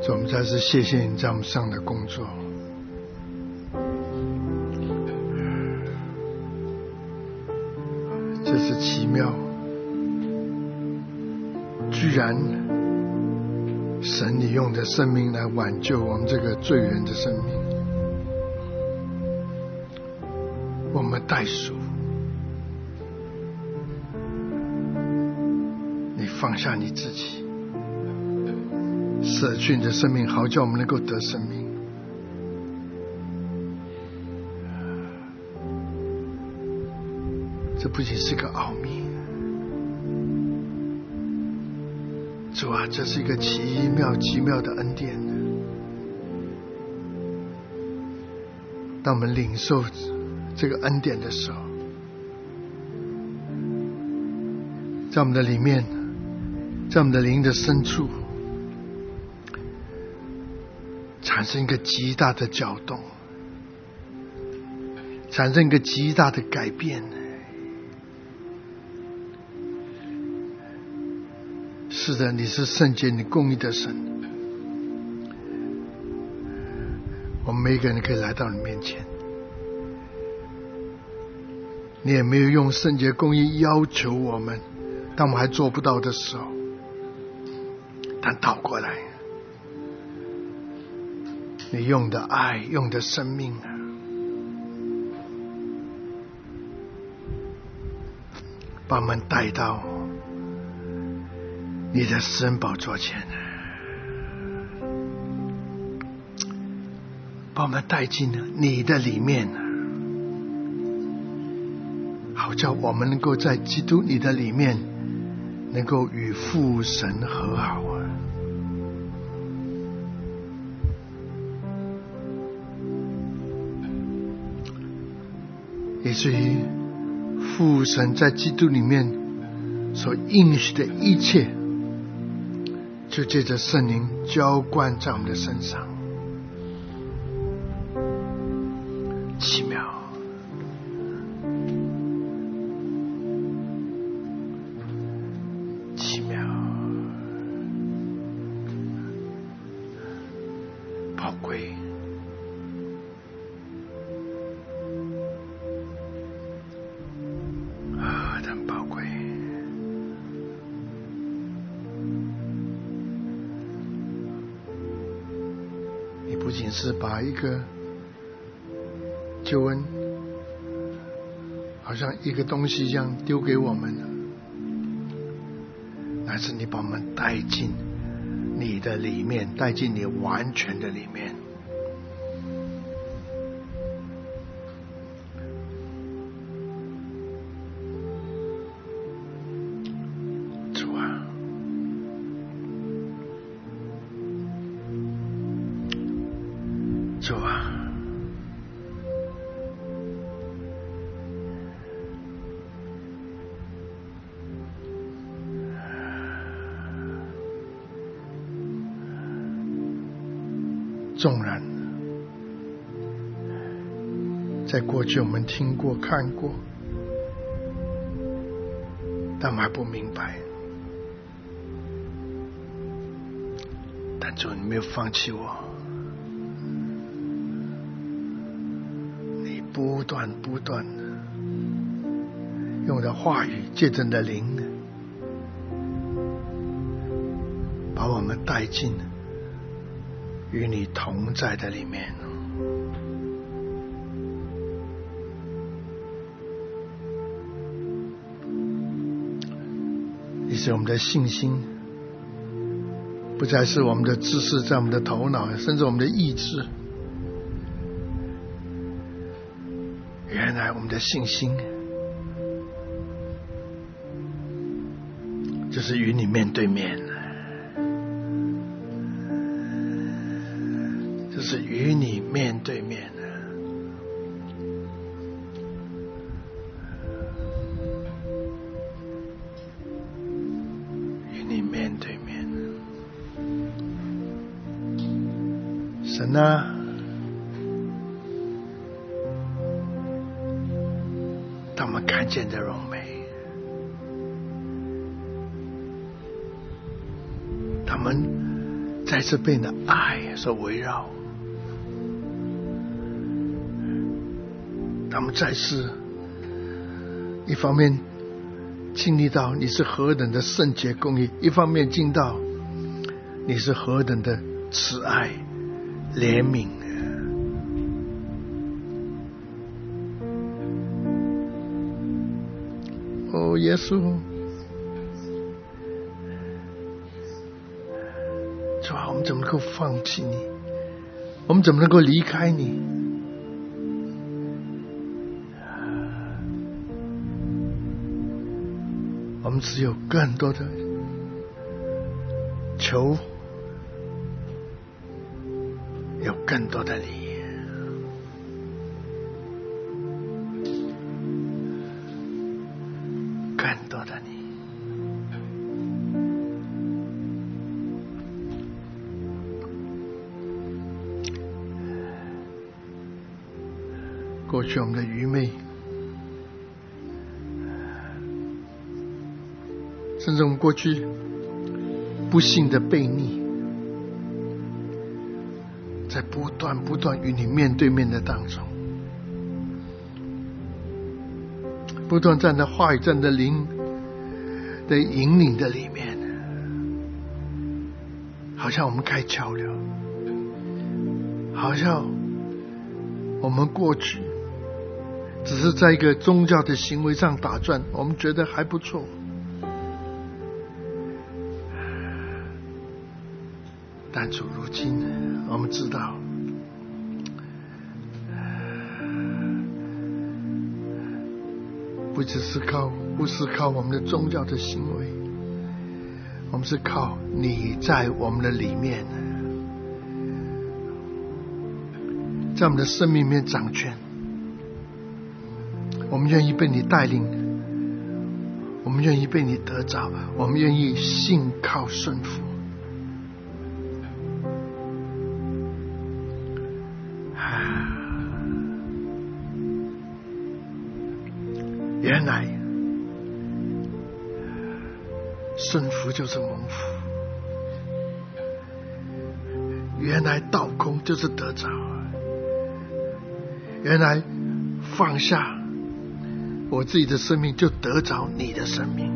所以我们再次谢谢你在我们上的工作。这是奇妙，居然神你用的生命来挽救我们这个罪人的生命，我们代赎，你放下你自己，舍去你的生命，好叫我们能够得生命。这不仅是个奥秘，主啊，这是一个奇妙的恩典。当我们领受这个恩典的时候，在我们的里面，在我们的灵的深处产生一个极大的搅动，产生一个极大的改变。是的，你是圣洁你公义的神，我们每一个人可以来到你面前，你也没有用圣洁公义要求我们，当我们还做不到的时候，但倒过来，你用的爱，用的生命啊，把我们带到你的施恩宝座前，把我们带进你的里面，好叫我们能够在基督你的里面能够与父神和好啊！以至于父神在基督里面所应许的一切，就借着圣灵浇灌在我们的身上。奇妙，奇妙，宝贵，何等宝贵！你不仅是把一个救恩好像一个东西一样丢给我们，乃是你把我们带进你的里面，带进你完全的里面。主啊，主啊，纵然在过去我们听过看过，但我们还不明白，但主你没有放弃我，你不断用我的话语借着你的灵，把我们带进与你同在的里面。以使我们的信心不再是我们的知识在我们的头脑，甚至我们的意志，原来我们的信心就是与你面对面，就是与你面对面，与你面对面。神啊，当我们看见的荣美，他们再次被你的爱所围绕。他们再次一方面经历到你是何等的圣洁公义，一方面经历到你是何等的慈爱怜悯。哦，耶稣，主啊，我们怎么能够放弃你？我们怎么能够离开你？我们只有更多的求，有更多的你，更多的你。过去我们的愚昧，甚至我们过去不幸的悖逆，在不断与你面对面的当中，不断在那话语、在那灵的引领的里面，好像我们开窍了，好像我们过去只是在一个宗教的行为上打转，我们觉得还不错。但主如今我们知道，不是靠我们的宗教的行为，我们是靠你在我们的里面，在我们的生命里面掌权。我们愿意被你带领，我们愿意被你得着，我们愿意信靠顺服。原来顺服就是蒙福，原来倒空就是得着，原来放下我自己的生命就得着你的生命。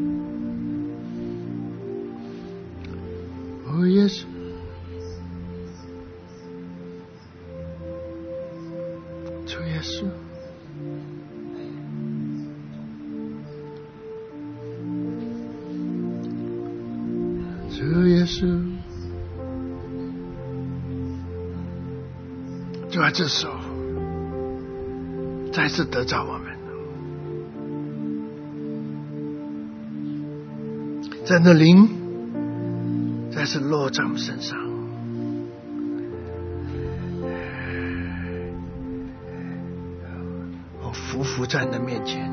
哦，耶稣，主耶稣，主耶稣，就在这时候再次得着我们，在那灵再次落在我们身上，我匍匐在你的面前，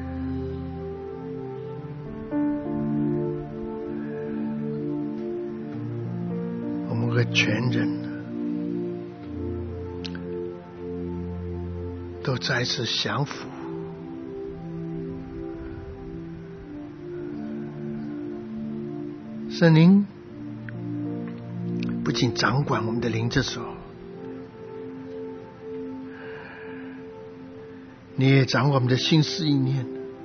我们和全人都再次降服。圣灵不仅掌管我们的灵，这时候你也掌管我们的心思意念，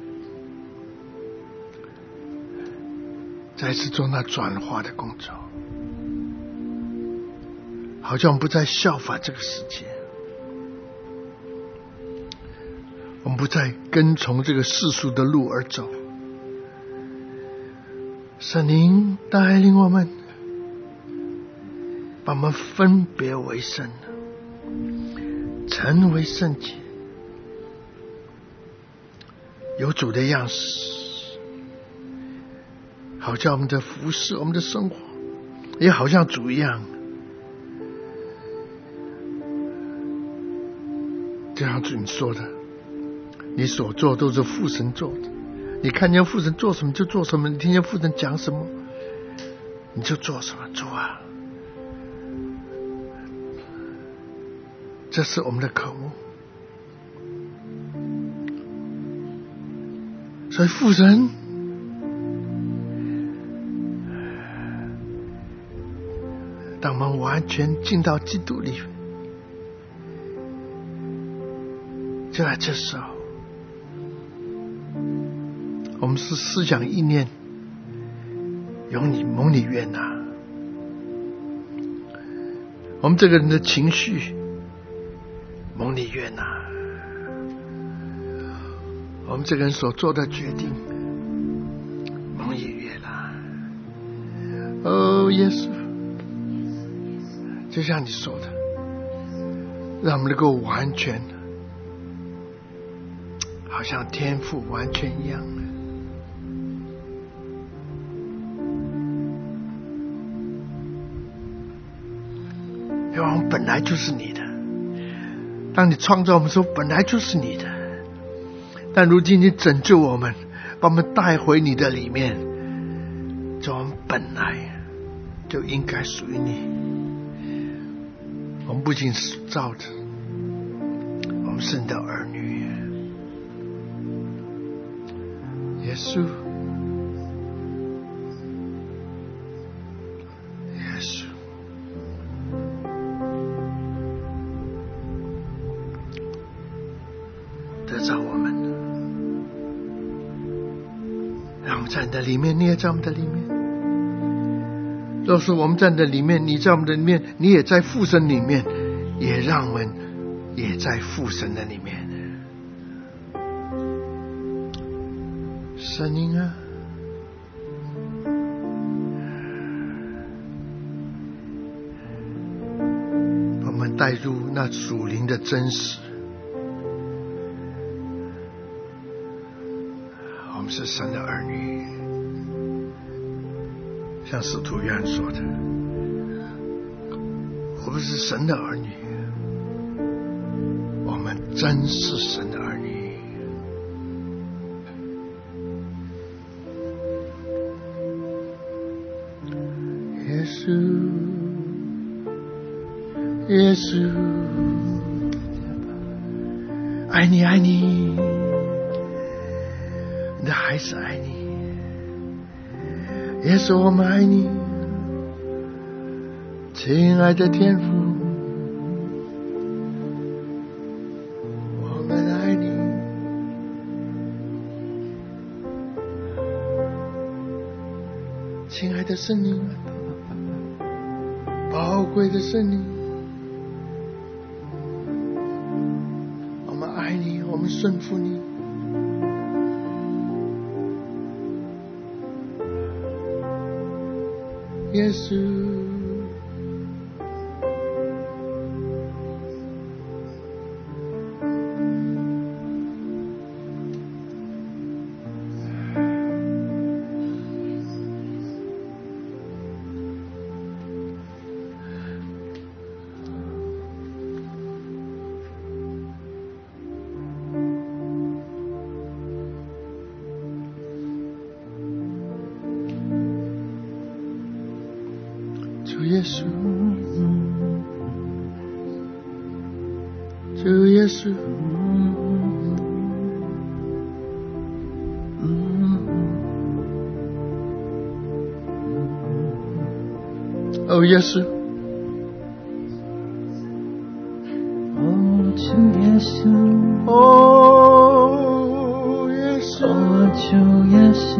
再次做那转化的工作，好像我们不再效法这个世界，我们不再跟从这个世俗的路而走。圣灵带领我们，把我们分别为圣，成为圣洁，有主的样式，好像我们的服事，我们的生活也好像主一样，就像主你说的，你所做都是父神做的，你看见父神做什么就做什么，你听见父神讲什么你就做什么。主啊，这是我们的渴慕。所以父神当我们完全进到基督里，就在这时候，我们是思想意念蒙你悦纳，我们这个人的情绪蒙你悦纳，我们这个人所做的决定蒙你悦纳。哦，耶稣，就像你说的，让我们能够完全好像天父完全一样，因为我们本来就是你的，当你创造我们的时候本来就是你的，但如今你拯救我们，把我们带回你的里面，就我们本来就应该属于你。我们不仅是造的，我们是你的儿女。耶稣，耶稣，得着我们，让我们在你的里面，你也在我们的里面。若是我们在你的里面，你在我们的里面，你也在父神里面，也让我们也在父神的里面。声音啊，把我们带入那属灵的真实。我们是神的儿女，像使徒约翰说的，我们是神的儿女，我们真是神的儿女。耶稣，耶稣，爱你，爱你，你的孩子爱你。耶稣，我们爱你，亲爱的天父，我们爱你。亲爱的圣灵，宝贵的圣灵，我们爱你，我们顺服你。耶稣，主耶稣，主耶稣，哦耶稣， 哦主耶稣， 哦耶稣， 哦主耶稣，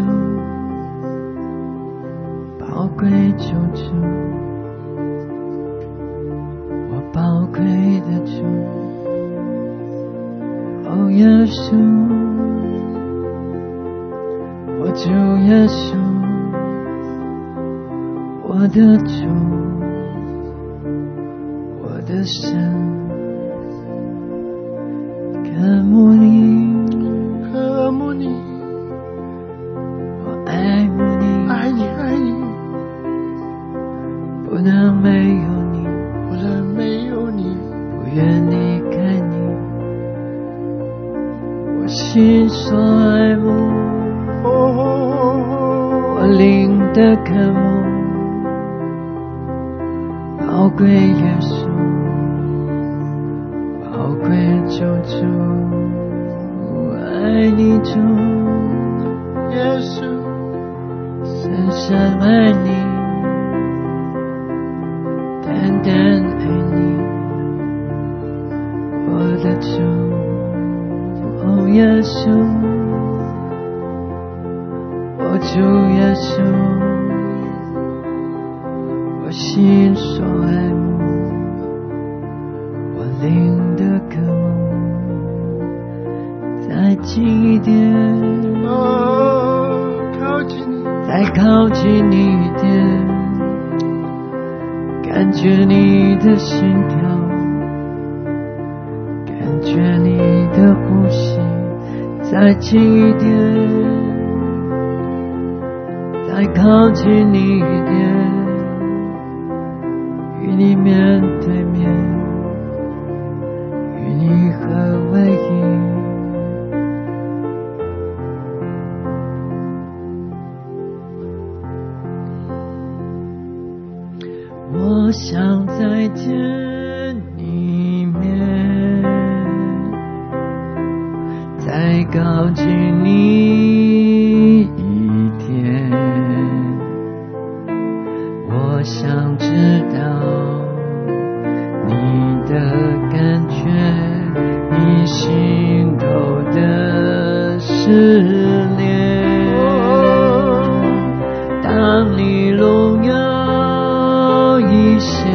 宝贵救主，我宝贵的主，哦耶稣，我主耶稣，我的主，我的神，渴慕你， 渴慕你， 我爱慕你， 爱你，爱你， 不能没有你， 不能没有你， 不愿离开你，我心所爱慕，我灵的渴慕，宝贵耶稣，宝贵救主，我爱你主， 耶稣， 深深爱你， 耶稣，我主耶稣，我心所爱慕，我灵的渴慕，再近一点， 靠近你， 再靠近你一点，感觉你的心跳，感觉你的呼吸，再近一点，再靠近你一点，与你面对面，与你合为一。我想再见你面，再靠近你一点，我想知道你的感觉，你心头的失恋，当你荣耀一线，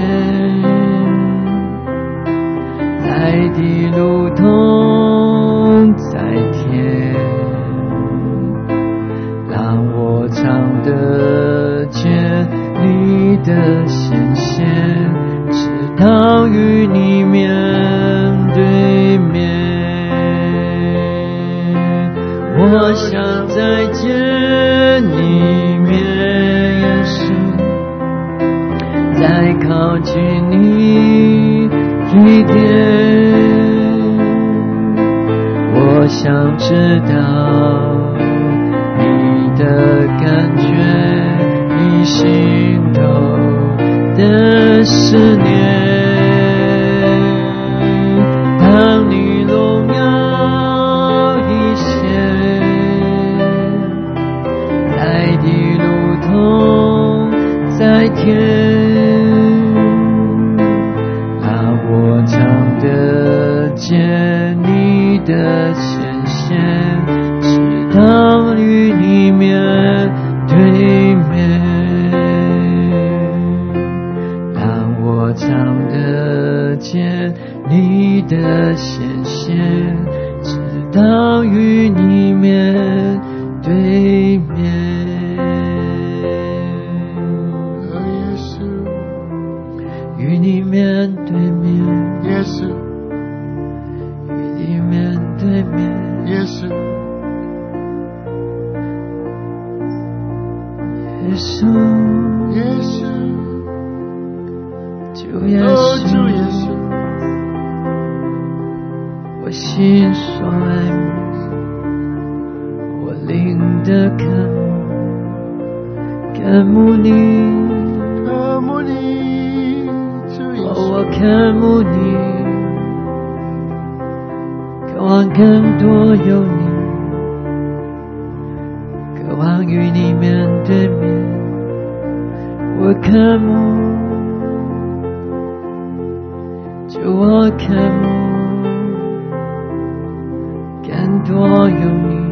在地如同在天，让我尝得见你的显现，直到与你面对面。我想再见你面，耶稣，再靠近你一点，我想知道你的感觉，你心头的思念，当你荣耀一线，在地如同在天，让我尝得见你的显现，直到与你面对面，让我尝得见你的显现，直到与你面对面。与你面对面， 耶稣， 与你面对面， 耶稣， 耶稣， 耶稣， 主耶主耶稣， 稣， 我心所爱慕，我灵的渴慕你， 渴慕你，主耶稣， 我渴慕你，渴望更多有你，渴望与你面对面，我渴慕，就我渴慕，更多有你，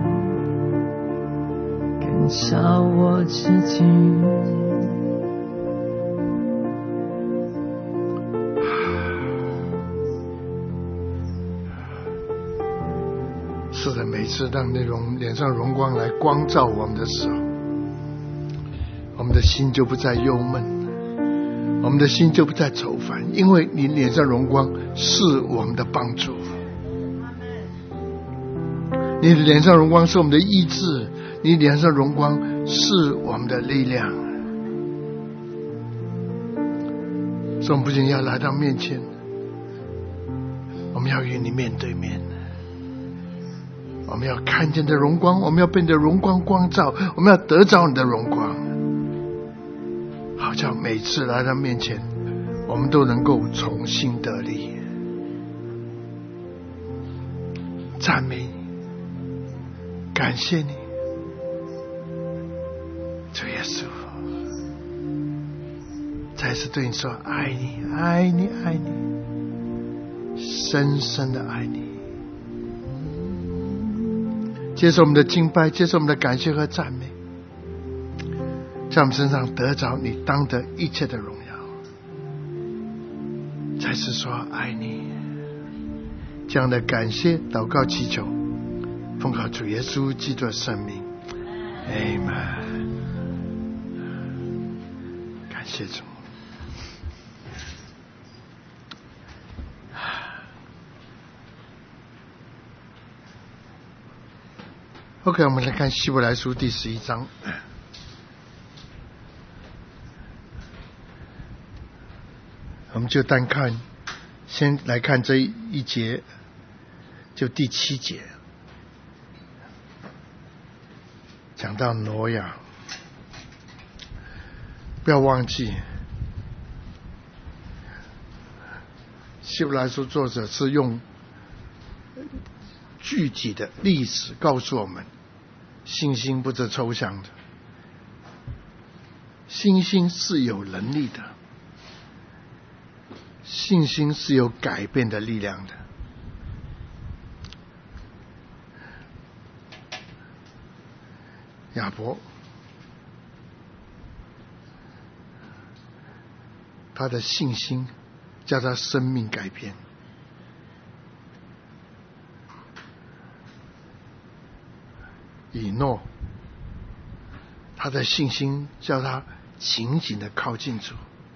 更少我自己。 是的，每次让那种脸上荣光来光照我们的时候，我们的心就不再忧闷，我们的心就不再愁烦，因为你脸上荣光是我们的帮助，你脸上荣光是我们的医治，你脸上荣光是我们的力量。所以我们不仅要来到面前，我们要与你面对面，我们要看见的荣光，我们要被你的荣光光照，我们要得着你的荣光，好叫每次来到面前，我们都能够重新得力。赞美你，感谢你，主耶稣，再次对你说爱你，爱你，爱你，深深的爱你。 接受我们的敬拜，接受我们的感谢和赞美，在我们身上得着你当得一切的荣耀。再次说爱你，这样的感谢祷告祈求，奉靠主耶稣基督的圣名 Amen。 感谢主。OK， 我们来看希伯来书第11章。我们就单看，先来看这一节，就第7节，讲到挪亚。不要忘记，希伯来书作者是用具体的历史告诉我们，信心不是抽象的，信心是有能力的，信心是有改变的力量的。亚伯，他的信心叫他生命改变。以诺，他的信心叫他紧紧的靠近主。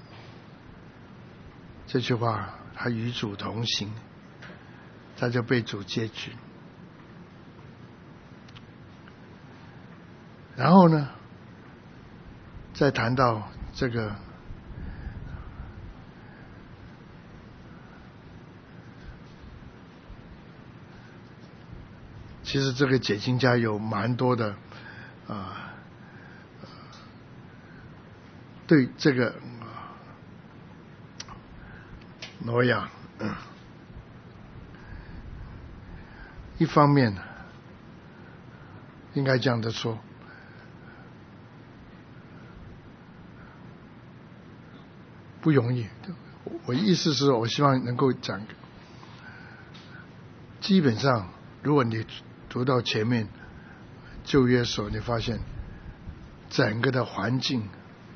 这句话，他与主同行，他就被主接去。然后呢，再谈到这个其实这个解经家有蛮多的对这个挪亚，一方面应该这样的说，不容易。我意思是我希望能够讲，基本上如果你读到前面旧约时候，你发现整个的环境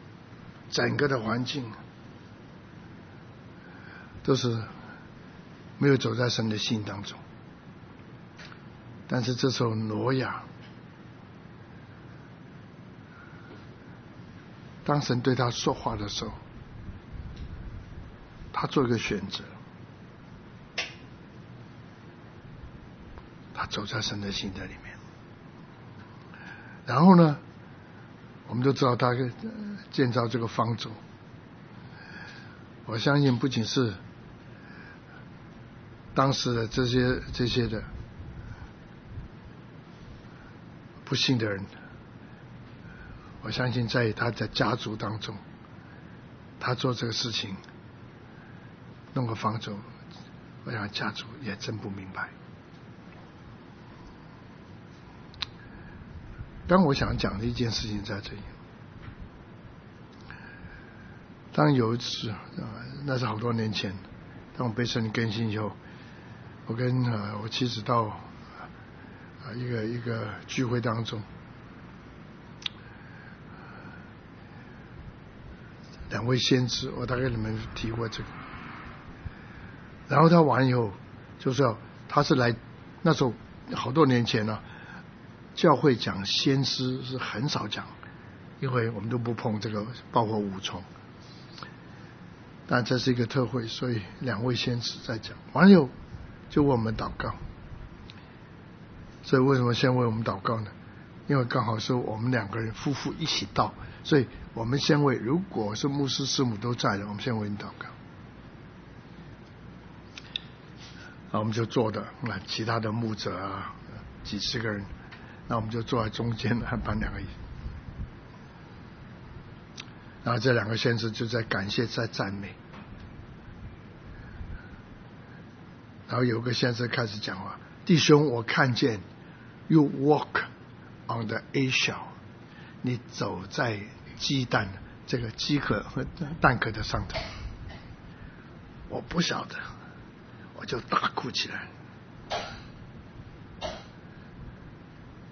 都是没有走在神的心当中。但是这时候挪亚，当神对他说话的时候，他做一个选择，他走在神的心的里面。然后呢，我们都知道他建造这个方舟。我相信不仅是当时的这些的不幸的人，我相信在他的家族当中，他做这个事情弄个方舟，我想家族也真不明白。当我想讲的一件事情在这里，当有一次那是好多年前，当我被圣灵更新以后，我跟我妻子到一个聚会当中，两位先知，我大概跟你们提过这个。然后他完以后就说他是来，那时候好多年前了，教会讲先知是很少讲，因为我们都不碰这个，包括五重。但这是一个特会，所以两位先知在讲，完了以后就为我们祷告。所以为什么先为我们祷告呢？因为刚好是我们两个人夫妇一起到，所以我们先为，如果是牧师师母都在的，我们先为你祷告。我们就坐的，其他的牧者几十个人，那我们就坐在中间，还搬两个椅。然后这两个先知就在感谢，在赞美。然后有个先知开始讲话：弟兄，我看见 you walk on the eggshell， 你走在鸡蛋这个鸡壳和蛋壳的上头。我不晓得，我就大哭起来。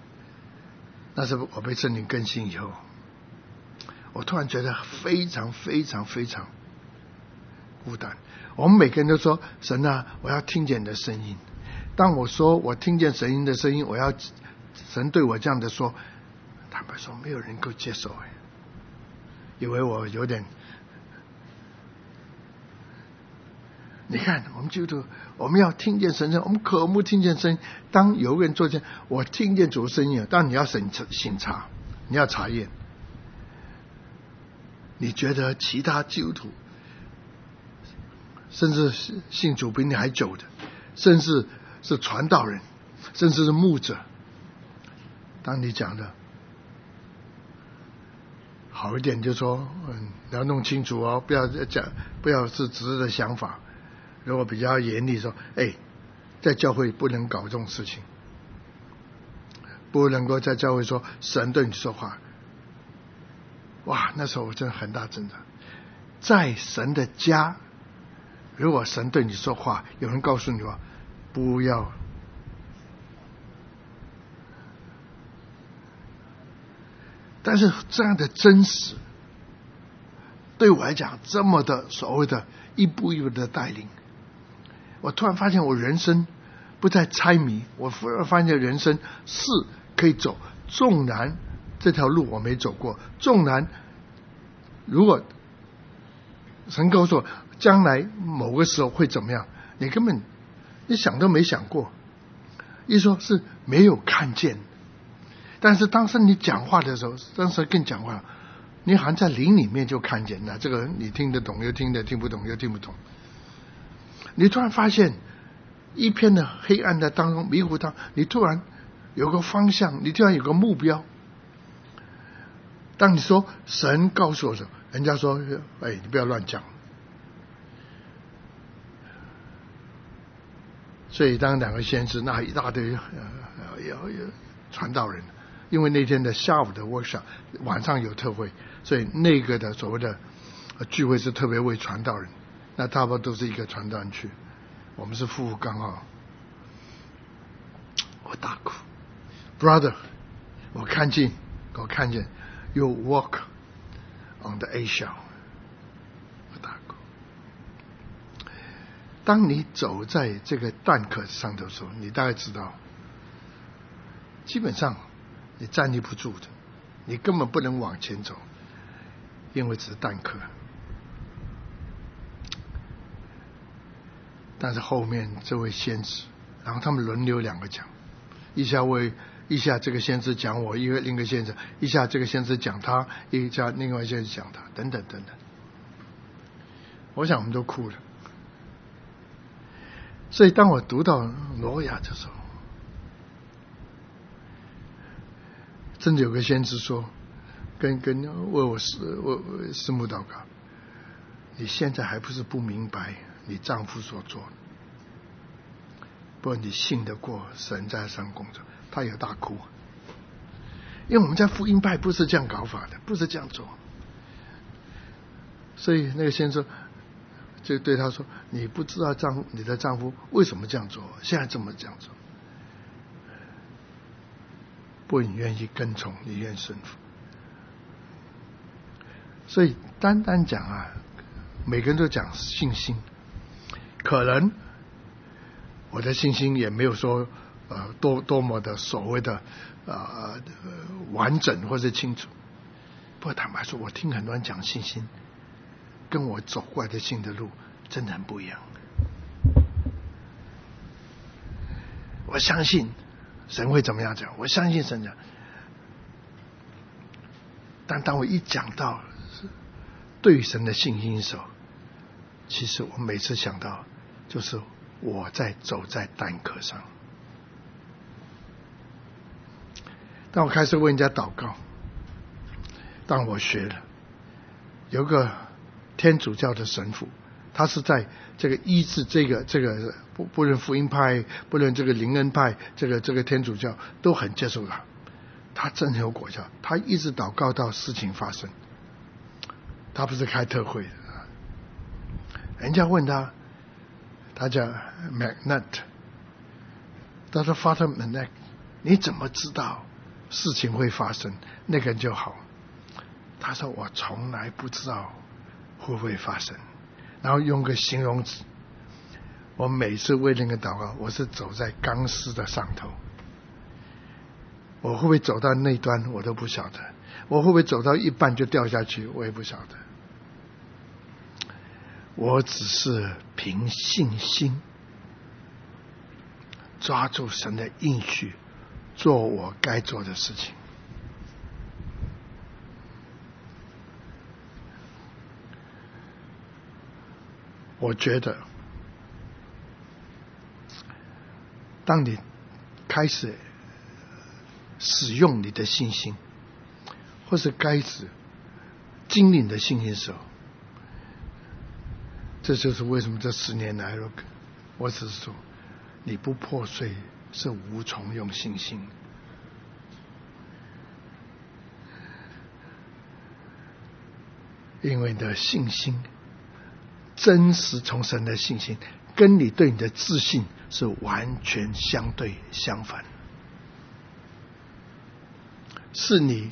那是我被圣灵更新以后，我突然觉得非常非常非常孤单。我们每个人都说，神啊，我要听见你的声音。当我说我听见神的声音，我要神对我这样的说，坦白说没有人能够接受，以为我有点。你看我们基督徒，我们要听见神声，我们渴慕听见声音。当有个人做见，我听见主的声音，当然你要审查，你要查验。你觉得其他基督徒，甚至信主比你还久的，甚至是传道人，甚至是牧者，当你讲的好一点，就说你要弄清楚哦，不要讲，不要是只是的想法。如果比较严厉说，在教会不能搞这种事情，不能够在教会说神对你说话。哇，那时候我真的很大挣扎。在神的家，如果神对你说话，有人告诉你话，不要。但是这样的真实，对我来讲，这么的所谓的一步一步的带领，我突然发现我人生不再猜谜，我忽然发现人生是可以走，纵然这条路我没走过，纵然如果神告诉我将来某个时候会怎么样，你根本你想都没想过，一说是没有看见。但是当时你讲话的时候，当时跟讲话，你好像在灵里面就看见了，这个你听得懂又听不懂又听不懂。你突然发现一片的黑暗的当中，迷糊当中，你突然有个方向，你突然有个目标。当你说神告诉我的时候，人家说你不要乱讲。所以当两个先知，那一大堆传道人，因为那天的下午的 workshop 晚上有特会，所以那个的所谓的聚会是特别为传道人，那差不多都是一个传道人去，我们是夫妇刚好。我大哭 ，brother， 我看见 you walk on the Asia， 我大哭。当你走在这个蛋壳上的时候，你大概知道，基本上你站立不住的，你根本不能往前走，因为只是蛋壳。但是后面这位先知，然后他们轮流两个讲，一下这个先知讲我，另一个先知，一下这个先知讲他，一下另外一个先知讲他，等等等等。我想我们都哭了。所以当我读到挪亚的时候，真的有个先知说，跟为我师母祷告，你现在还不是不明白你丈夫所做的，不过你信得过神在上工作。他也大哭，因为我们在福音派不是这样搞法的，不是这样做。所以那个先生就对他说，你不知道你的丈夫为什么这样做，现在这么这样做，不过你愿意跟从，你愿意顺服。所以单单讲每个人都讲信心，可能我的信心也没有说多么的所谓的完整或者清楚。不过坦白说，我听很多人讲信心，跟我走过来的信的路真的很不一样。我相信神会怎么样讲，我相信神讲，但当我一讲到对神的信心的时候，其实我每次想到就是我在走在蛋壳上。当我开始为人家祷告，当我学了，有个天主教的神父，他是在这个医治这个不论福音派，不论这个灵恩派，这个天主教都很接受他，他真的有果效，他一直祷告到事情发生。他不是开特会的，人家问他叫 Magnet， 他说 Father Magnet， 你怎么知道事情会发生，那个人就好。他说我从来不知道会不会发生，然后用个形容词。我每次为那个祷告，我是走在钢丝的上头，我会不会走到那端我都不晓得，我会不会走到一半就掉下去我也不晓得。我只是凭信心抓住神的应许，做我该做的事情。我觉得当你开始使用你的信心，或是开始经历你的信心的时候，这就是为什么这10年来我只是说你不破碎是无从用信心。因为你的信心真实从神的信心跟你对你的自信是完全相对相反，是你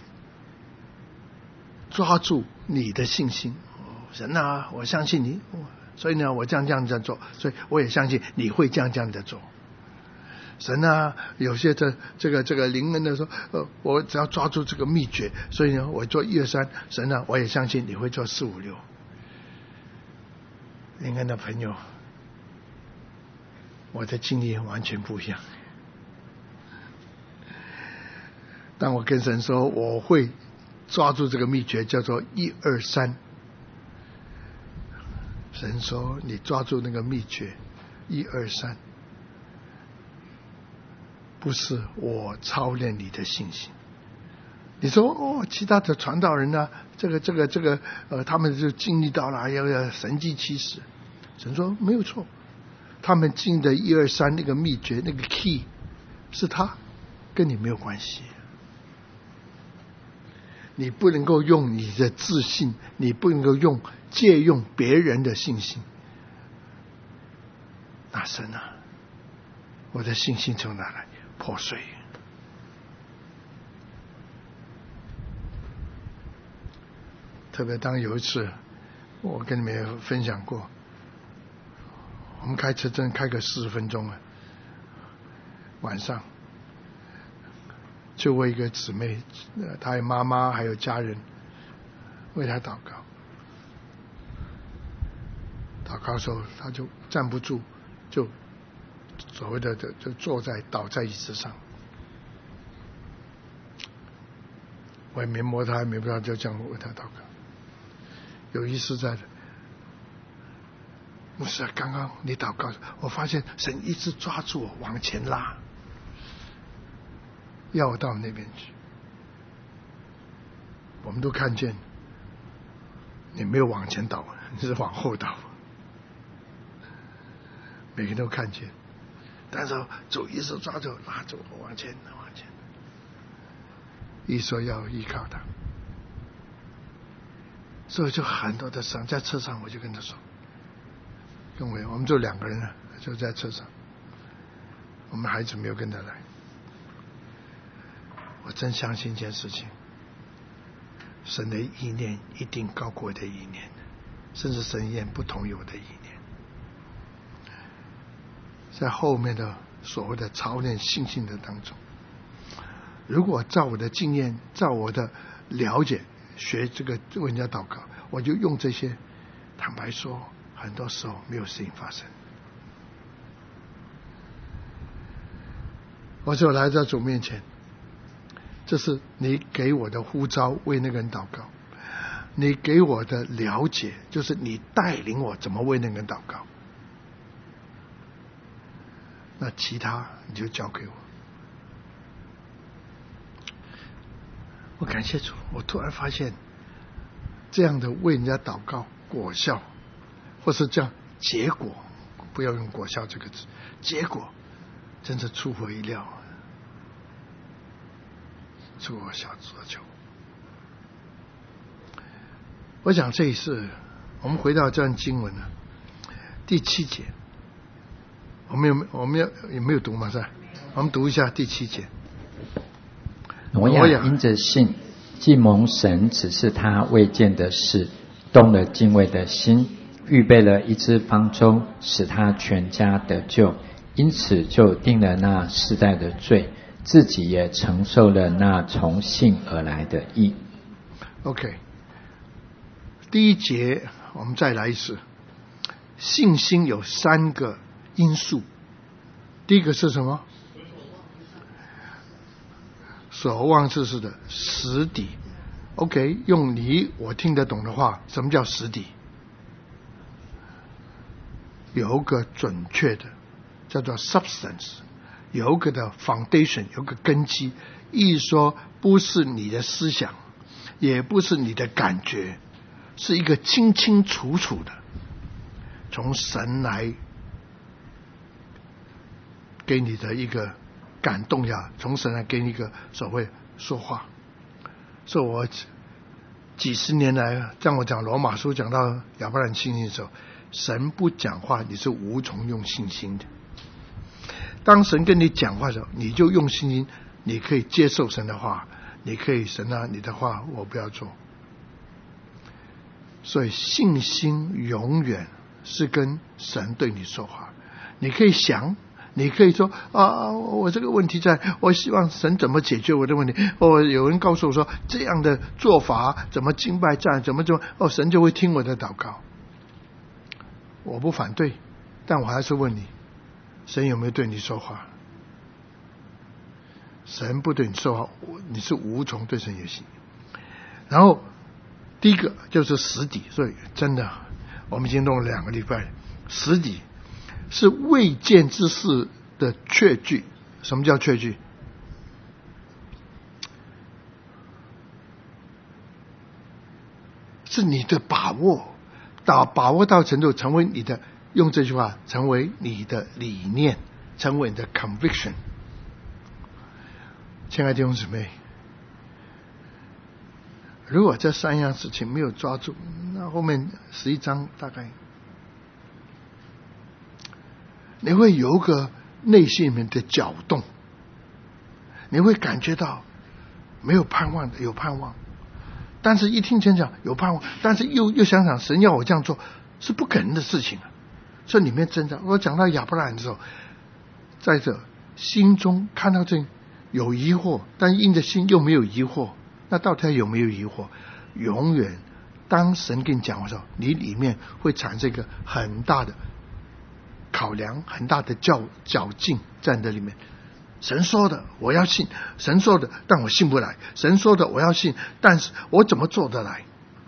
抓住你的信心，神啊我相信你，所以呢我这样做，所以我也相信你会这样的做。神啊，有些这个灵恩的说我只要抓住这个秘诀，所以呢我做1、2、3，神啊我也相信你会做4、5、6。灵恩的朋友，我的经历完全不一样。当我跟神说我会抓住这个秘诀叫做1、2、3，神说你抓住那个秘诀1、2、3，不是我操练你的信心。你说其他的传道人呢，他们就经历到了要神迹奇事。神说没有错，他们经的1、2、3那个秘诀那个 key 是他，跟你没有关系。你不能够用你的自信，你不能够借用别人的信心。那神啊，我的信心从哪来？破碎。特别当有一次我跟你们分享过，我们开车真开个40分钟了，晚上就为一个姊妹，她有妈妈还有家人，为她祷告。祷告的时候她就站不住，就所谓的就倒在椅子上，我也没摸她，也没不知道，就这样为她祷告。有意思在的，牧师，刚刚你祷告，我发现神一直抓住我往前拉，要我到那边去。我们都看见你没有往前倒，你是往后倒，每个人都看见，但是主一直抓住拉住我往前，一说要依靠他。所以就很多的事，在车上我就跟他说，跟我们就2个人了，就在车上，我们孩子没有跟他来。我真相信一件事情，神的意念一定高过我的意念，甚至神意念不同于我的意念。在后面的所谓的操练信心的当中，如果照我的经验，照我的了解，学这个为人家祷告，我就用这些，坦白说很多时候没有事情发生。我就来到主面前，这是你给我的呼召，为那个人祷告，你给我的了解就是你带领我怎么为那个人祷告，那其他你就交给我。我感谢主，我突然发现这样的为人家祷告果效，或是这样结果，不要用果效这个字，结果真是出乎我意料，出我所求。我想这一次我们回到这段经文呢，第7节，我们有没有读吗？是吧？我们读一下第7节。 挪亚因着信，既蒙神指示他未见的事，动了敬畏的心，预备了一只方舟，使他全家得救，因此就定了那世代的罪，自己也承受了那从信而来的义。 OK， 第一节我们再来一次。信心有3个因素，第一个是什么？所望之事的实底。 OK， 用我听得懂的话，什么叫实底？有个准确的叫做 substance， 有个的 foundation， 有个根基。意思说不是你的思想，也不是你的感觉，是一个清清楚楚的从神来给你的一个感动呀，从神来给你一个所谓说话。所以我几十年来，像我讲罗马书讲到亚伯兰信心的时候，神不讲话你是无从用信心的。当神跟你讲话的时候，你就用信心，你可以接受神的话，你可以神啊，你的话我不要做。所以信心永远是跟神对你说话。你可以想，你可以说啊，我这个问题我希望神怎么解决我的问题。有人告诉我说这样的做法怎么敬拜这样怎么做，神就会听我的祷告。我不反对，但我还是问你，神有没有对你说话？神不对你说话，你是无从对神有信。然后第一个就是实底，所以真的我们已经弄了2个礼拜。实底是未见之事的确据。什么叫确据？是你的把握，把握到程度，成为你的，用这句话，成为你的理念，成为你的 conviction。 亲爱的弟兄姊妹，如果这3样事情没有抓住，那后面11章大概你会有一个内心里面的搅动，你会感觉到没有盼望的有盼望，但是一听前讲有盼望，但是又想想神要我这样做是不可能的事情啊。这里面挣扎。我讲到亚伯兰的时候，在这心中看到这有疑惑，但因着心又没有疑惑，那到底有没有疑惑？永远当神跟你讲的时候，你里面会产生一个很大的考量，很大的较劲在这里面。神说的我要信，神说的但我信不来，神说的我要信，但是我怎么做得来？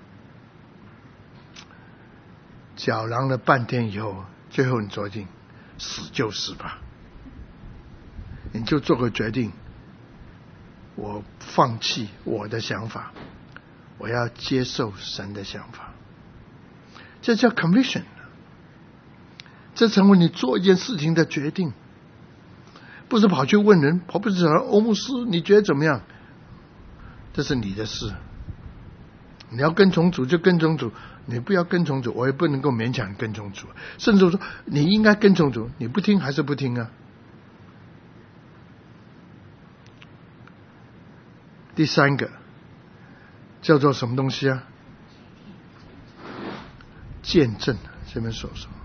搅嚷了半天以后，最后你决定死就死吧，你就做个决定，我放弃我的想法，我要接受神的想法。这叫 conviction， 这成为你做一件事情的决定，不是跑去问人，不是讲欧牧师你觉得怎么样，这是你的事。你要跟从主就跟从主，你不要跟从主，我也不能够勉强跟从主。甚至说你应该跟从主，你不听还是不听啊。第3个叫做什么东西啊？见证。这边说说，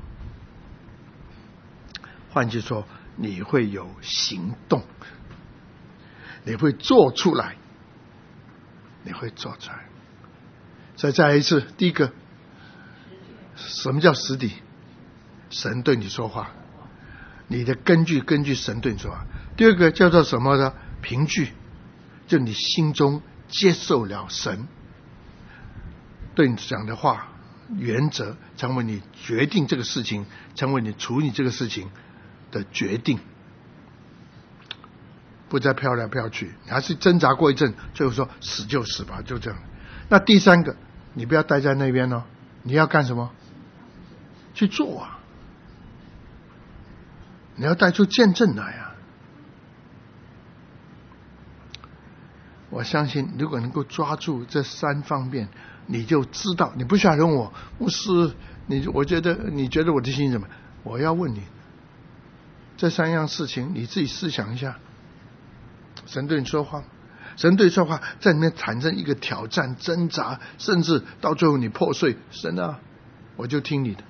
换句说，你会有行动，你会做出来，你会做出来。所以再来一次，第一个，什么叫实底？神对你说话，你的根据神对你说话。第二个叫做什么呢？凭据，就你心中接受了神对你讲的话，原则成为你决定这个事情，成为你处理这个事情的决定，不再飘来飘去，你还是挣扎过一阵，最后说死就死吧，就这样。那第3个，你不要待在那边哦，你要干什么？去做啊！你要带出见证来啊！我相信，如果能够抓住这3方面，你就知道，你不需要问我，牧师，你觉得我的心怎么？我要问你，这3样事情，你自己思想一下，神对你说话， 神对说话在里面产生一个挑战、挣扎，甚至到最后你破碎。神啊，我就听你的。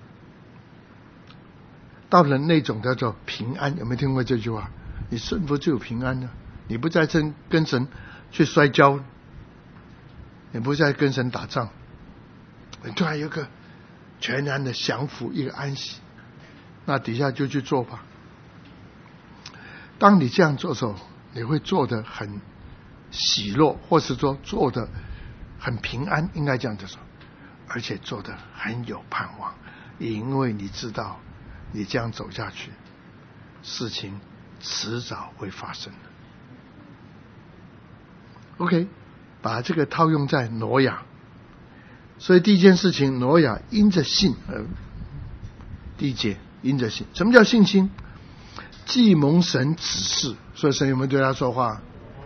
到了那种叫做平安，有没有听过这句话？你顺服就有平安了，你不再跟神去摔跤，你不再跟神打仗，你突然有个全然的降服，一个安息。那底下就去做吧。当你这样做的时候，你会做得很喜乐，或是说做得很平安，应该这样子说，而且做得很有盼望，因为你知道你这样走下去，事情迟早会发生的。OK， 把这个套用在挪亚。所以第一件事情，挪亚因着信，第一节因着信。什么叫信心？既蒙神指示，所以神有没有对他说话？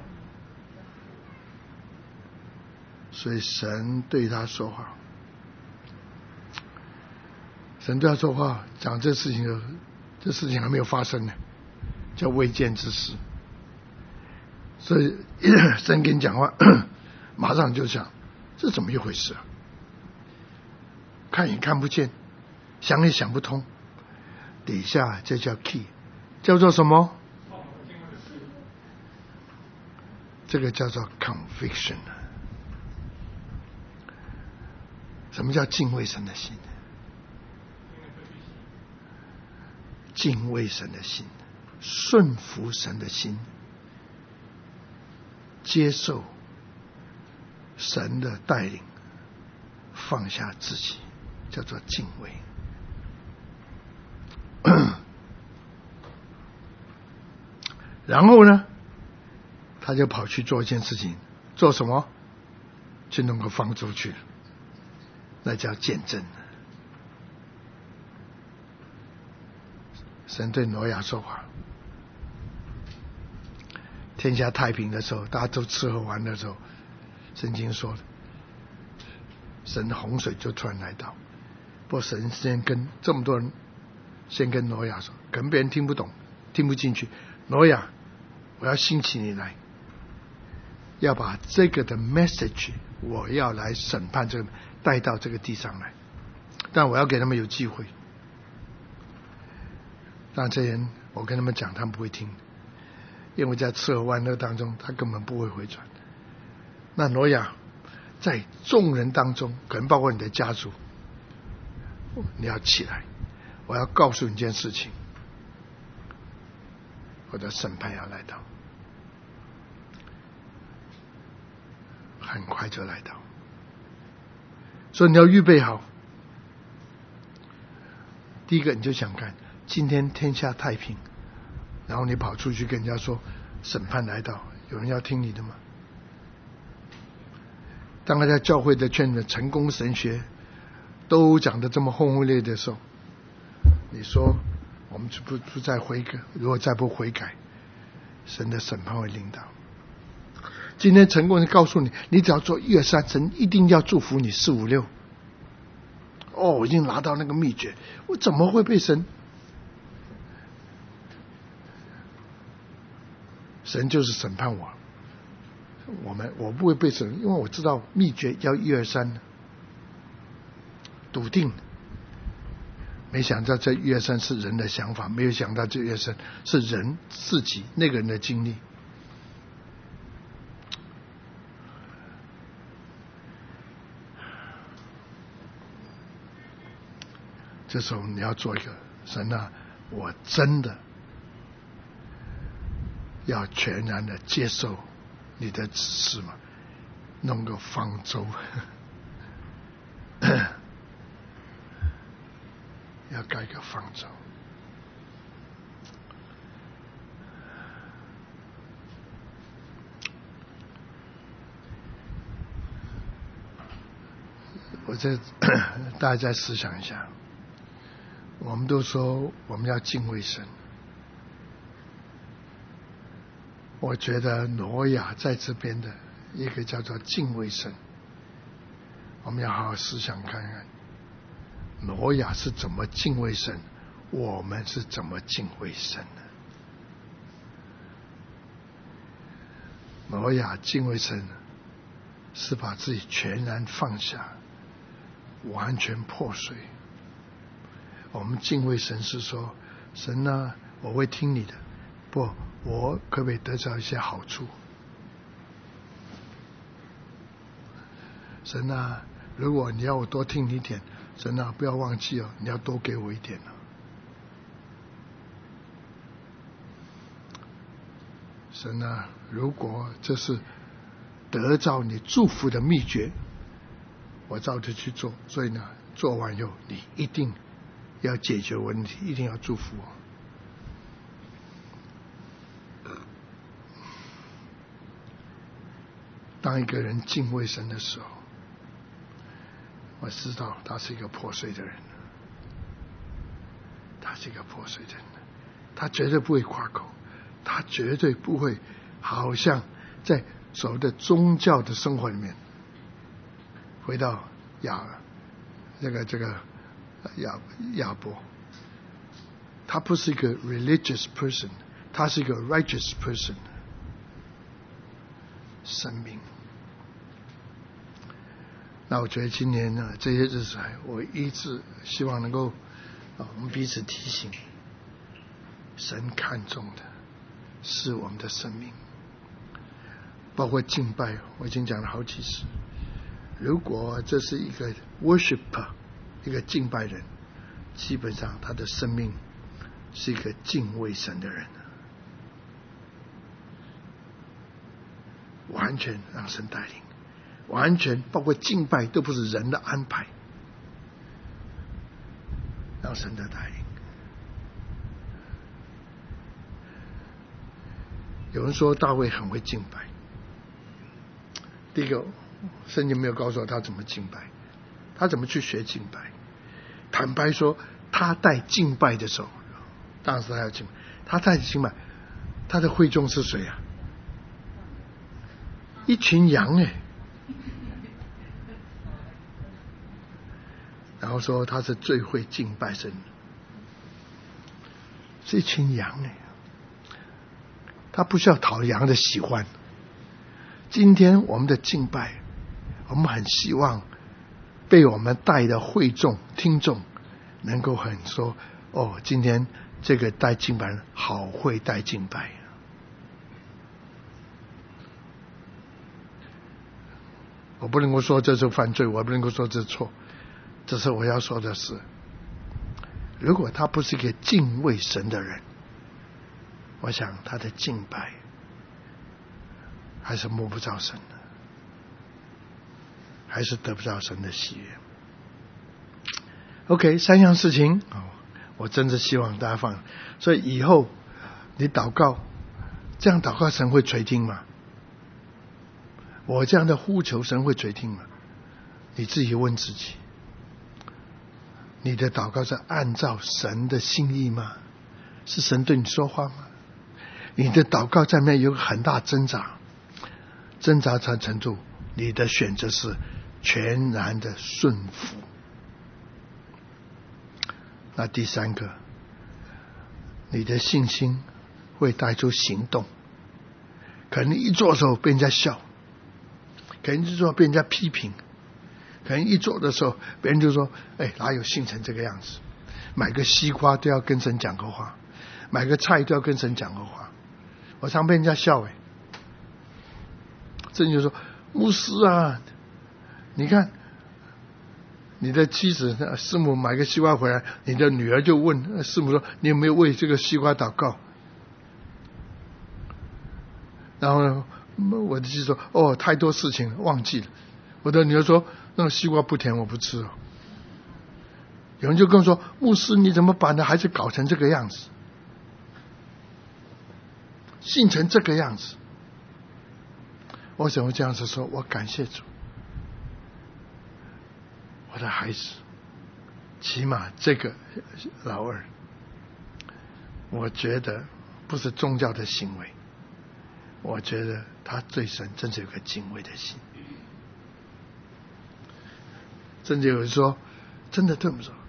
所以神对他说话，神对他说话，讲这事情的，这事情还没有发生呢，叫未见之事。所以神跟你讲话，马上就想，这怎么一回事啊？看也看不见，想也想不通。底下这叫 key， 叫做什么？这个叫做 conviction。 什么叫敬畏神的心？敬畏神的心，顺服神的心，接受神的带领，放下自己，叫做敬畏。然后呢，他就跑去做一件事情，做什么？去弄个方舟去，那叫见证。神对挪亚说话，天下太平的时候，大家都吃喝玩的时候，圣经说的，神的洪水就突然来到。不过神先跟这么多人，先跟挪亚说，可能别人听不懂，听不进去。挪亚，我要兴起你来，要把这个的 message， 我要来审判这个，带到这个地上来，但我要给他们有机会。但这些人，我跟他们讲，他们不会听，因为在吃喝玩乐当中，他根本不会回转。那挪亚在众人当中，可能包括你的家族，你要起来，我要告诉你一件事情，我的审判要来到，很快就来到，所以你要预备好。第一个，你就想看今天天下太平，然后你跑出去跟人家说审判来到，有人要听你的吗？当他在教会的圈子成功神学都讲得这么轰轰烈烈的时候，你说我们不再悔改，如果再不悔改，神的审判会临到。今天成功人告诉你，你只要做1、2、3，神一定要祝福你4、5、6。哦，我已经拿到那个秘诀，我怎么会被神？神就是审判我，我不会被神，因为我知道秘诀要1、2、3，笃定。没想到这1、2、3是人的想法，没有想到这1、2、3是人自己那个人的经历。这时候你要做一个，神啊，我真的要全然的接受你的指示嘛，弄个方舟，要盖个方舟。我大家再思想一下，我们都说我们要敬畏神，我觉得挪亚在这边的一个叫做敬畏神，我们要好好思想看看，挪亚是怎么敬畏神，我们是怎么敬畏神的。 挪亚敬畏神，是把自己全然放下，完全破碎。我们敬畏神是说，神啊，我会听你的，不，我可不可以得到一些好处？神啊，如果你要我多听你一点，神啊，不要忘记哦，你要多给我一点哦。神啊，如果这是得到你祝福的秘诀，我照着去做。所以呢，做完以后你一定要解决问题，一定要祝福我。当一个人敬畏神的时候，我知道他是一个破碎的人，他是一个破碎的人，他绝对不会夸口，他绝对不会好像在所谓的宗教的生活里面回到亚伯，他不是一个 religious person， 他是一个 righteous person。 生命。那我觉得今年呢，这些日子来，我一直希望能够我们彼此提醒，神看重的是我们的生命，包括敬拜，我已经讲了好几次。如果这是一个 worshiper， 一个敬拜人，基本上他的生命是一个敬畏神的人，完全让神带领，完全包括敬拜都不是人的安排，让神的带领。有人说大卫很会敬拜，第一个圣经没有告诉我他怎么敬拜，他怎么去学敬拜。坦白说，他带敬拜的时候，当时他要敬拜，他带敬拜，他的会众是谁啊？一群羊哎，然后说他是最会敬拜神，是一群羊哎，他不需要讨羊的喜欢。今天我们的敬拜，我们很希望被我们带的会众听众能够很说，哦，今天这个带敬拜人好会带敬拜。我不能够说这是犯罪，我不能够说这是错，这是我要说的是，如果他不是一个敬畏神的人，我想他的敬拜还是摸不着神的，还是得不到神的喜悦。OK， 三样事情我真的希望大家放。所以以后你祷告，这样祷告神会垂听吗？我这样的呼求神会垂听吗？你自己问自己，你的祷告是按照神的心意吗？是神对你说话吗？你的祷告在面有很大挣扎，挣扎成程度，你的选择是全然的顺服。那第三个，你的信心会带出行动，可能一做的时候被人家笑，可能一做被人家批评，可能一做的时候别人就说，哎，哪有信成这个样子，买个西瓜都要跟神讲个话，买个菜都要跟神讲个话。我常被人家笑甚至就说，牧师啊，你看你的妻子师母买个西瓜回来，你的女儿就问师母说，你有没有为这个西瓜祷告？然后呢，我的妻子说，哦，太多事情忘记了。我的女儿说，那个西瓜不甜，我不吃哦。有人就跟我说，牧师你怎么把那孩子搞成这个样子，信成这个样子？我怎么这样子说？我感谢主，我的孩子起码这个老二，我觉得不是宗教的行为，我觉得他对神真是有个敬畏的心。甚至有人说，真的对我们说，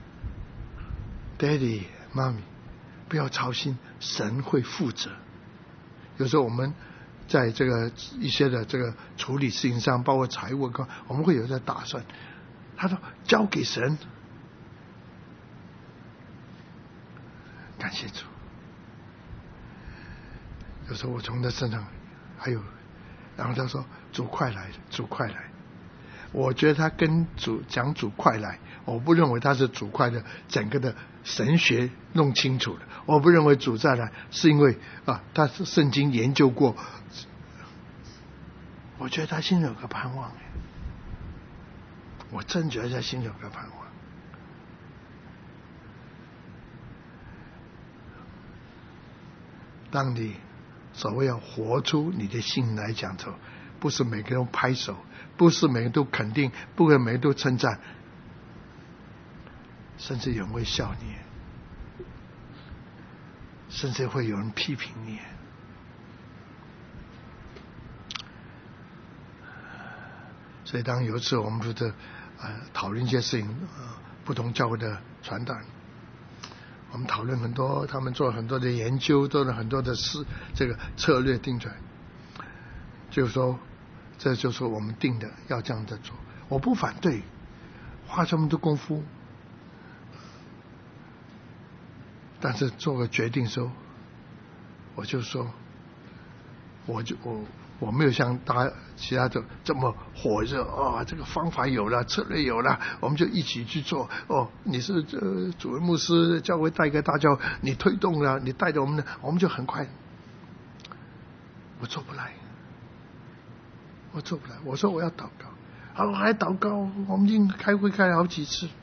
Daddy 妈咪不要操心，神会负责。有时候我们在这个一些的这个处理事情上，包括财务，我们会有在打算。他说交给神，感谢主。有时候我从他身上还有，然后他说主快来，主快来。我觉得他跟主讲主快来，我不认为他是主快的整个的神学弄清楚了。我不认为主再来是因为他圣经研究过。我觉得他心里有个盼望，我真觉得他心里有个盼望。当你所谓要活出你的信来讲的时候，不是每个人都拍手，不是每个人都肯定，不是每个人都称赞，甚至有人会笑你，甚至会有人批评你。所以当有一次我们不是讨论一些事情，不同教会的传道人，我们讨论很多，他们做了很多的研究，做了很多的这个策略定出来，就是说这就是我们定的要这样的做。我不反对花这么多功夫，但是做个决定的时候，我就说我没有像其他的这么火热这个方法有了，策略有了，我们就一起去做。你是主任牧师，教会带个大教，你推动了，你带着我们就很快。我做不来。我说我要祷告，我还祷告，我们已经开会开了好几次，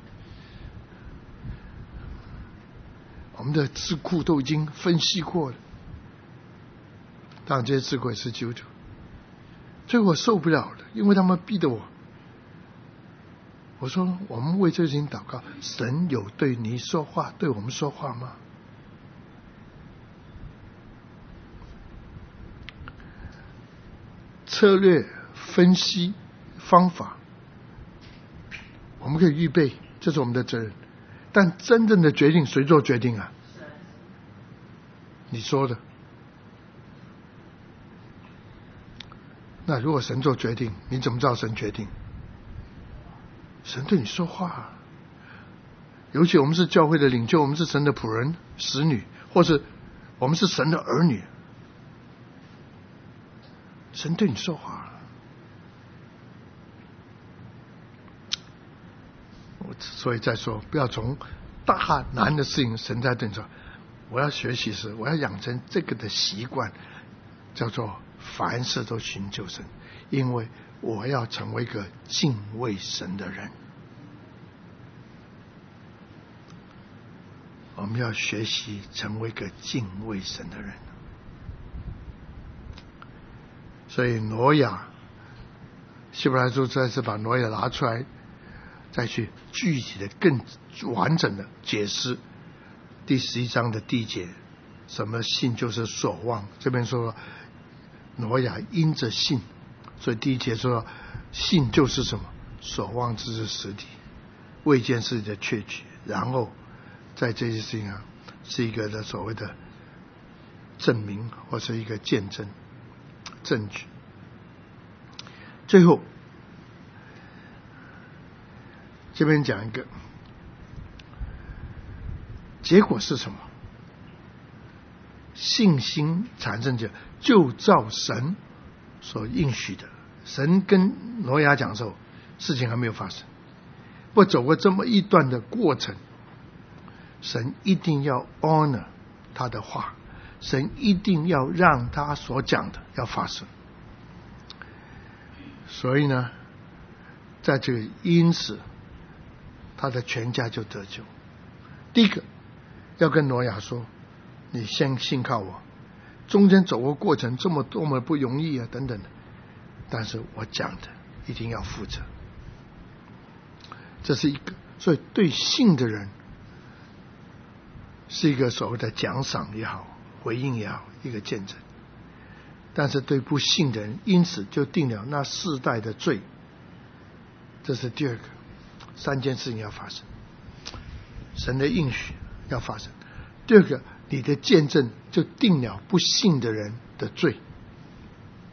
我们的智库都已经分析过了，当然这些智库也是基督徒。最后我受不了了，因为他们逼得我。我说我们为这事情祷告，神有对你说话，对我们说话吗？策略分析方法我们可以预备，这是我们的责任，但真正的决定谁做决定啊？你说的。那如果神做决定，你怎么知道神决定？神对你说话，尤其我们是教会的领袖，我们是神的仆人、使女，或是我们是神的儿女，神对你说话。所以再说，不要从大难的事情神在对你说。我要学习我要养成这个的习惯，叫做凡事都寻求神，因为我要成为一个敬畏神的人。我们要学习成为一个敬畏神的人。所以挪亚，希伯来书再次把挪亚拿出来，再去具体的更完整的解释第11章的第1节，什么信就是所望。这边说挪亚因着信，所以第1节说信就是什么？所望之是实体，未见事的确据。然后在这些事情是一个的所谓的证明，或是一个见证证据。最后这边讲一个结果是什么？信心产生者就照神所应许的。神跟挪亚讲的时候，事情还没有发生，不走过这么一段的过程，神一定要 honor 他的话，神一定要让他所讲的要发生。所以呢，在这个因此他的全家就得救。第一个要跟挪亚说，你先信靠我，中间走过过程这么多么不容易等等的，但是我讲的一定要负责。这是一个，所以对信的人是一个所谓的奖赏也好，回应也好，一个见证。但是对不信的人，因此就定了那世代的罪。这是第二个，3件事情要发生，神的应许要发生。第二个，你的见证就定了不信的人的罪。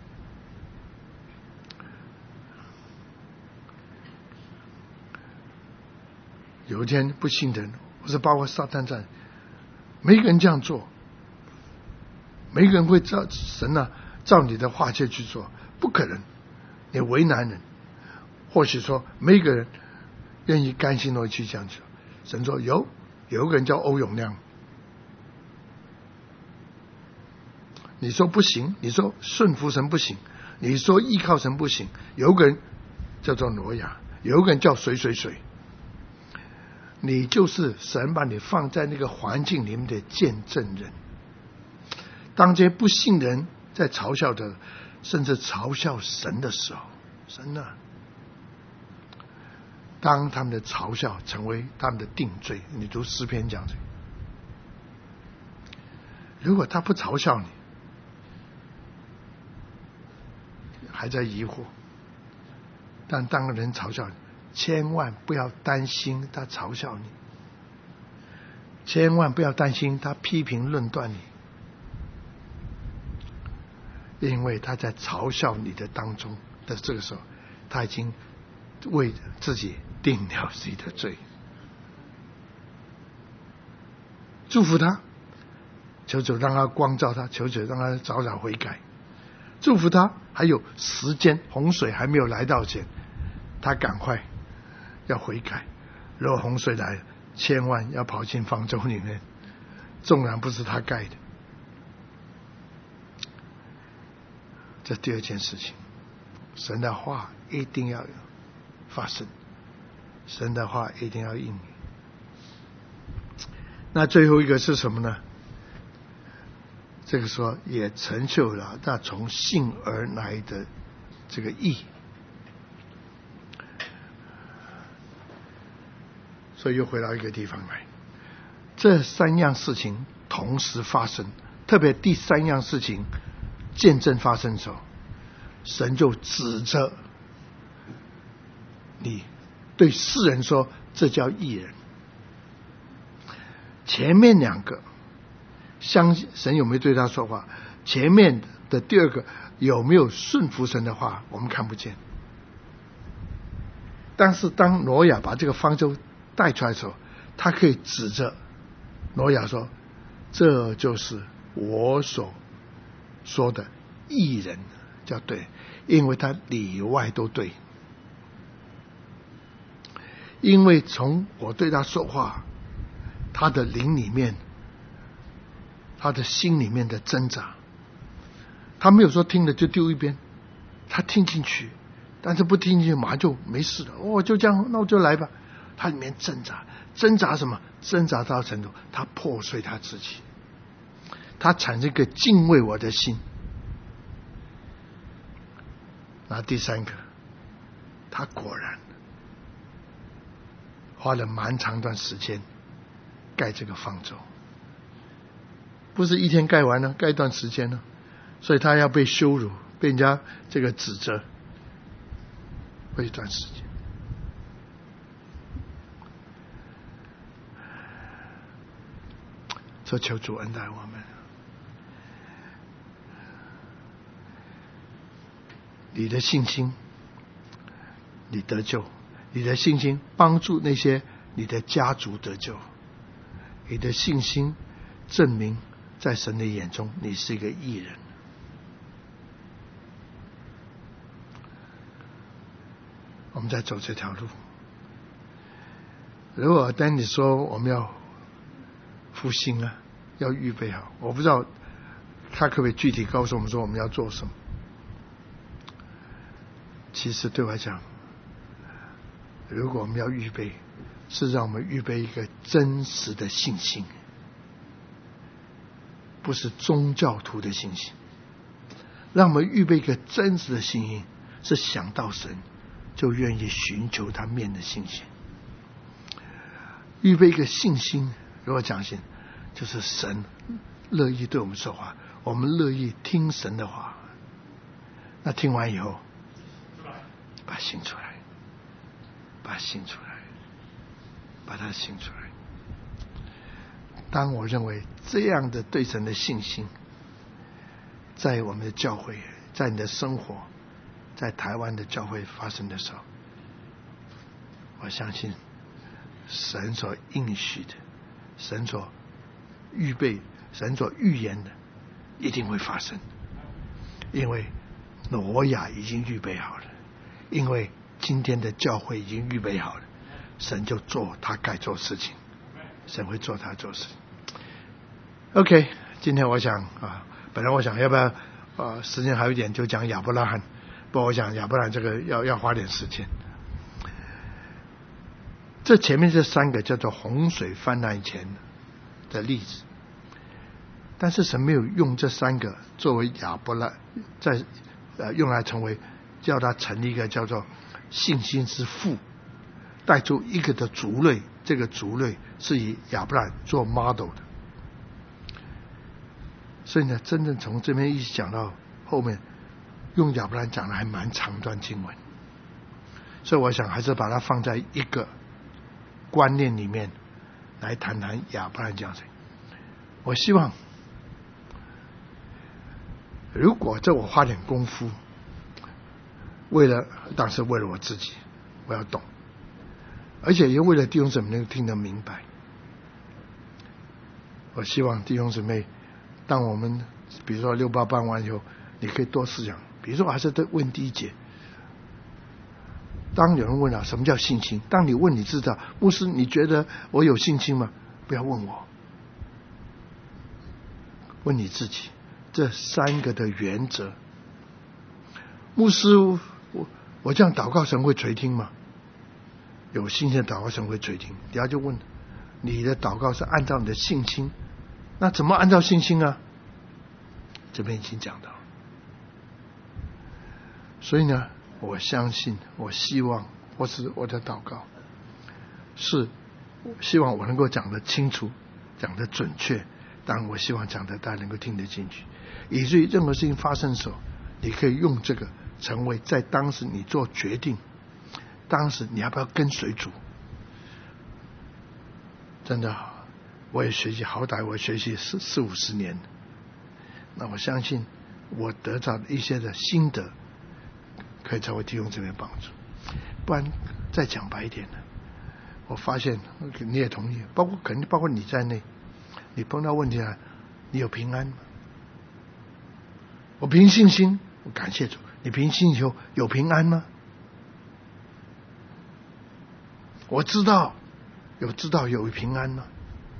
有一天不信的人，或者包括撒旦在，每个人这样做，每个人会照神啊，照你的话去做，不可能，你为难人。或许说每个人愿意甘心的去这样做。神说有一个人叫欧永亮，你说不行，你说顺服神不行，你说依靠神不行，有一个人叫做挪亚，有一个人叫谁，你就是神把你放在那个环境里面的见证人。当这些不信的人在嘲笑的，甚至嘲笑神的时候，神啊，当他们的嘲笑成为他们的定罪，你读诗篇讲这个，如果他不嘲笑你，还在疑惑，但当人嘲笑你，千万不要担心他嘲笑你，千万不要担心他批评论断你，因为他在嘲笑你的当中的这个时候，他已经为自己定了自己的罪。祝福他，求主让他光照他，求主让他早早悔改。祝福他，还有时间，洪水还没有来到前，他赶快要悔改。如果洪水来，千万要跑进方舟里面，纵然不是他盖的。这第二件事情，神的话一定要发生，神的话一定要应验。那最后一个是什么呢？这个说也成就了那从信而来的这个义。所以又回到一个地方来，这三样事情同时发生，特别第三样事情见证发生的时候，神就指着你对世人说，这叫义人。前面两个相信神有没有对他说话，前面的第二个有没有顺服神的话，我们看不见。但是当挪亚把这个方舟带出来的时候，他可以指着挪亚说，这就是我所说的义人，叫对，因为他里外都对。因为从我对他说话，他的灵里面，他的心里面的挣扎，他没有说听了就丢一边，他听进去，但是不听进去马上就没事了，就这样，那我就来吧。他里面挣扎，挣扎什么？挣扎到程度，他破碎他自己，他产生一个敬畏我的心。那第三个，他果然花了蛮长段时间盖这个方舟，不是一天盖完了，盖一段时间了，所以他要被羞辱，被人家这个指责，会一段时间。所以求主恩待我们，你的信心，你得救，你的信心帮助那些你的家族得救，你的信心证明在神的眼中你是一个义人。我们在走这条路，如果当你说我们要复兴啊，要预备好，我不知道他可不可以具体告诉我们说我们要做什么。其实对我来讲，如果我们要预备，是让我们预备一个真实的信心，不是宗教徒的信心。让我们预备一个真实的信心，是想到神就愿意寻求他面的信心。预备一个信心，如果讲信，就是神乐意对我们说话，我们乐意听神的话。那听完以后，把它信出来，把它信出来，把它信出来。当我认为这样的对神的信心，在我们的教会，在你的生活，在台湾的教会发生的时候，我相信神所应许的，神所预备，神所预言的一定会发生。因为挪亚已经预备好了，因为今天的教会已经预备好了，神就做他该做事情，神会做他做事情。OK， 今天我想本来我想要不要时间还有一点就讲亚伯拉罕，不过我想亚伯拉罕这个要花点时间。这前面这3个叫做洪水泛滥前的例子，但是神没有用这3个作为亚伯拉用来成为叫他成立一个叫做信心之父，带出一个的族类，这个族类是以亚伯拉罕做 model 的。所以呢，真正从这边一直讲到后面，用亚伯拉罕讲的还蛮长段经文，所以我想还是把它放在一个观念里面来谈谈亚伯拉罕这样子。我希望如果这我花点功夫，当时为了我自己，我要懂，而且也为了弟兄姊妹能听得明白。我希望弟兄姊妹，当我们比如说68办完以后，你可以多思想，比如说还是问第1节。当有人问什么叫信心，当你问你知道，牧师你觉得我有信心吗？不要问我，问你自己这3个的原则。牧师我这样祷告神会垂听吗？有信心的祷告神会垂听。底下就问你的祷告是按照你的信心，那怎么按照信心啊？这边已经讲到了。所以呢，我相信，我希望，或是我的祷告是希望我能够讲得清楚，讲得准确，当然我希望讲得大家能够听得进去，以至于任何事情发生的时候，你可以用这个成为在当时你做决定，当时你要不要跟随主。真的，我也学习，好歹我学习40-50年，那我相信我得到一些的心得可以成为弟兄姊妹帮助。不然再讲白一点呢，我发现你也同意，肯定包括你在内，你碰到问题了，你有平安吗？我凭信心，我感谢主，你凭信心有平安吗？我知道有平安吗？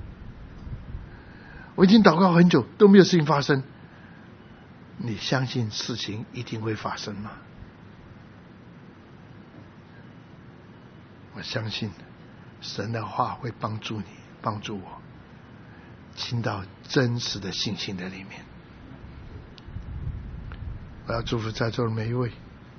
我已经祷告很久都没有事情发生，你相信事情一定会发生吗？我相信神的话会帮助你，帮助我进到真实的信心的里面。我要祝福在座的每一位，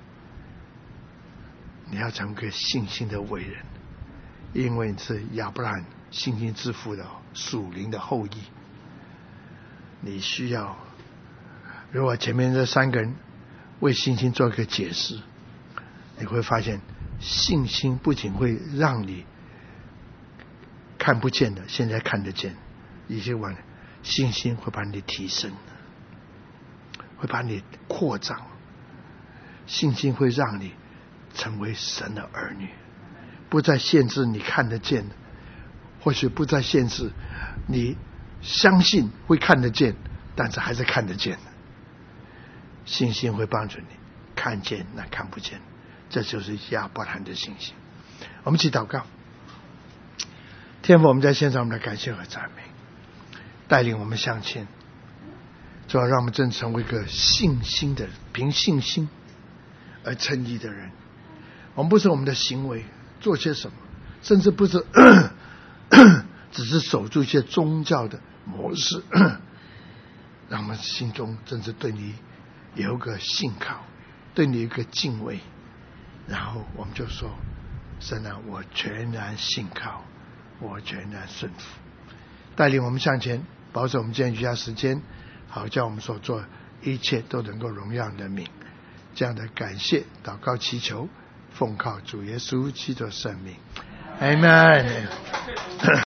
你要成为个信心的伟人，因为你是亚伯拉罕信心之父的属灵的后裔。你需要，如果前面这3个人为信心做一个解释，你会发现信心不仅会让你看不见的现在看得见，以及信心会把你提升，会把你扩张，信心会让你成为神的儿女，不再限制你看得见的，或许不再限制你相信会看得见，但是还是看得见的。信心会帮助你看见那看不见，这就是亚伯拉罕的信心。我们一起祷告。天父，我们在线上，我们来感谢和赞美，带领我们向前，主要让我们真成为一个信心的人，凭信心而称义的人。我们不是我们的行为做些什么，甚至不是只是守住一些宗教的模式，让我们心中真是对你有一个信靠，对你有一个敬畏，然后我们就说，神啊，我全然信靠，我全然顺服，带领我们向前，保守我们今天余下时间，好叫我们所做一切都能够荣耀你的名。这样的感谢祷告祈求，奉靠主耶稣基督的圣名， Amen